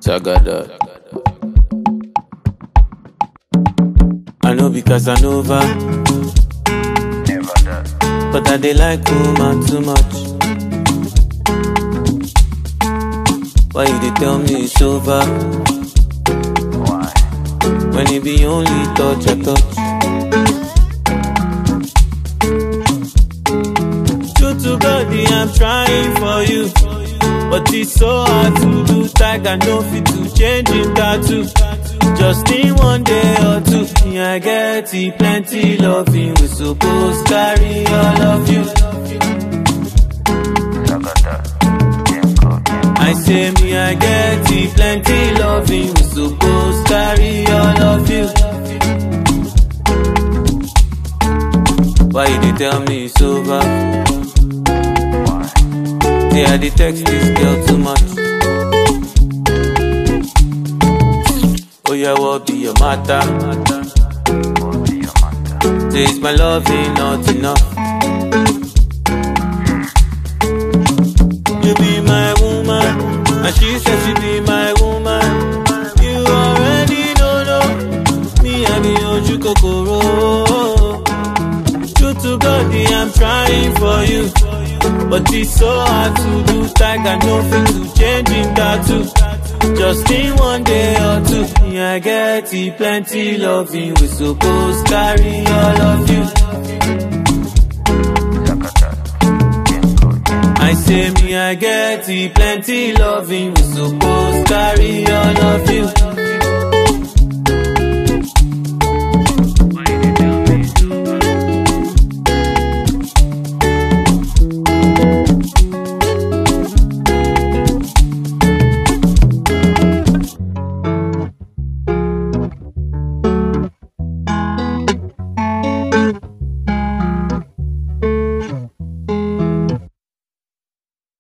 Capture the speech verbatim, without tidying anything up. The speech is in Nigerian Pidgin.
Sagada. I know because I know over, Never does. but I dey like woman too much. Why you dey tell me it's over Why? when it be only touch I touch? True to God, I'm trying for you, but it's so hard to do. Tiger no fit to change it tattoo. Just in one day or two, me I get it, plenty loving. We supposed carry all of you. Sagada. Genko, Genko. I say me I get it, plenty loving. We supposed carry all of you. Why you dey tell me it's over? Why? Say I dey text this girl too much. Oh yeah, what be your matter? What be your matter? Say it's my loving not enough. You be my woman, and she said she be my woman. You already know, no. Me I be Oju Kokoro. True to God, I'm trying for you, but it's so hard to do. Tiger no fit to change in tattoo. Just in one day or two, me I get it, plenty loving. We supposed carry all of you. Sagada. Genko, Genko. I say me I get it, plenty loving. We supposed carry all of you. Why you dey tell me it's over?